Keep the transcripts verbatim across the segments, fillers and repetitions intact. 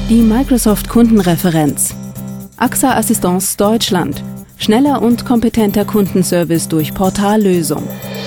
Die Microsoft Kundenreferenz. A X A Assistance Deutschland. Schneller und kompetenter Kundenservice durch Portallösung.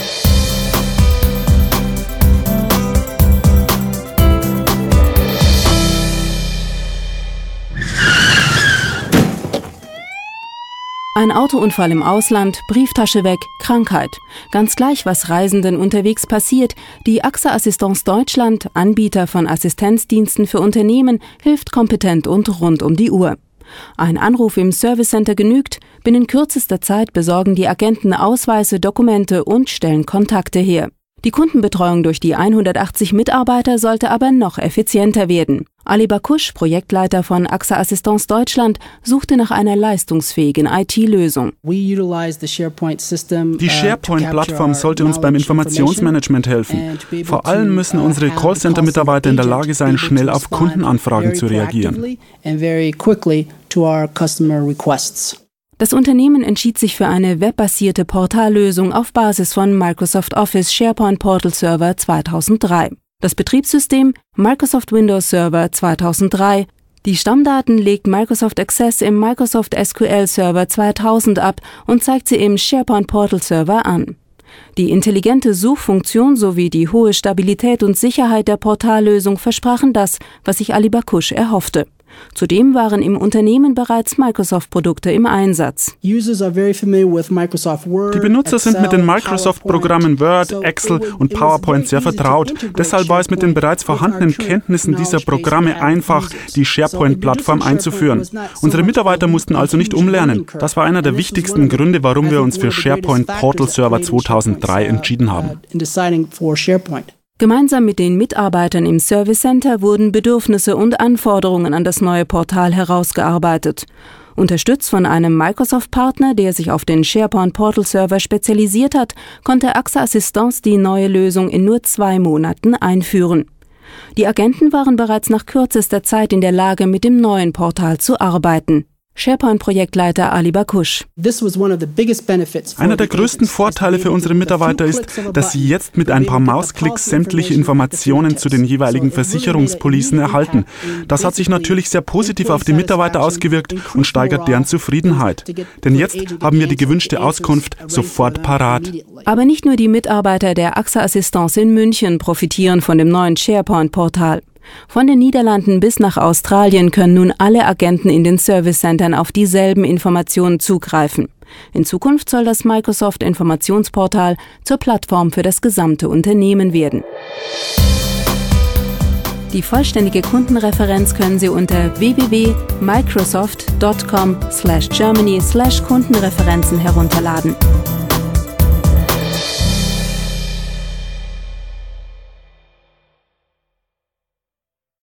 Ein Autounfall im Ausland, Brieftasche weg, Krankheit. Ganz gleich, was Reisenden unterwegs passiert, die A X A Assistance Deutschland, Anbieter von Assistenzdiensten für Unternehmen, hilft kompetent und rund um die Uhr. Ein Anruf im Service Center genügt, binnen kürzester Zeit besorgen die Agenten Ausweise, Dokumente und stellen Kontakte her. Die Kundenbetreuung durch die hundertachtzig Mitarbeiter sollte aber noch effizienter werden. Ali Bakush, Projektleiter von A X A Assistance Deutschland, suchte nach einer leistungsfähigen I T-Lösung. Die SharePoint-Plattform sollte uns beim Informationsmanagement helfen. Vor allem müssen unsere Callcenter-Mitarbeiter in der Lage sein, schnell auf Kundenanfragen zu reagieren. Das Unternehmen entschied sich für eine webbasierte Portallösung auf Basis von Microsoft Office SharePoint Portal Server zweitausenddrei. Das Betriebssystem Microsoft Windows Server zweitausenddrei. Die Stammdaten legt Microsoft Access im Microsoft S Q L Server zweitausend ab und zeigt sie im SharePoint Portal Server an. Die intelligente Suchfunktion sowie die hohe Stabilität und Sicherheit der Portallösung versprachen das, was sich Ali Bakush erhoffte. Zudem waren im Unternehmen bereits Microsoft-Produkte im Einsatz. Die Benutzer sind mit den Microsoft-Programmen Word, Excel und PowerPoint sehr vertraut. Deshalb war es mit den bereits vorhandenen Kenntnissen dieser Programme einfach, die SharePoint-Plattform einzuführen. Unsere Mitarbeiter mussten also nicht umlernen. Das war einer der wichtigsten Gründe, warum wir uns für SharePoint Portal Server zweitausenddrei entschieden haben. Gemeinsam mit den Mitarbeitern im Service Center wurden Bedürfnisse und Anforderungen an das neue Portal herausgearbeitet. Unterstützt von einem Microsoft-Partner, der sich auf den SharePoint Portal Server spezialisiert hat, konnte A X A Assistance die neue Lösung in nur zwei Monaten einführen. Die Agenten waren bereits nach kürzester Zeit in der Lage, mit dem neuen Portal zu arbeiten. SharePoint-Projektleiter Ali Bakush. Einer der größten Vorteile für unsere Mitarbeiter ist, dass sie jetzt mit ein paar Mausklicks sämtliche Informationen zu den jeweiligen Versicherungspolicen erhalten. Das hat sich natürlich sehr positiv auf die Mitarbeiter ausgewirkt und steigert deren Zufriedenheit. Denn jetzt haben wir die gewünschte Auskunft sofort parat. Aber nicht nur die Mitarbeiter der A X A Assistance in München profitieren von dem neuen SharePoint-Portal. Von den Niederlanden bis nach Australien können nun alle Agenten in den Service-Centern auf dieselben Informationen zugreifen. In Zukunft soll das Microsoft-Informationsportal zur Plattform für das gesamte Unternehmen werden. Die vollständige Kundenreferenz können Sie unter w w w punkt microsoft punkt com slash germany slash Kundenreferenzen herunterladen.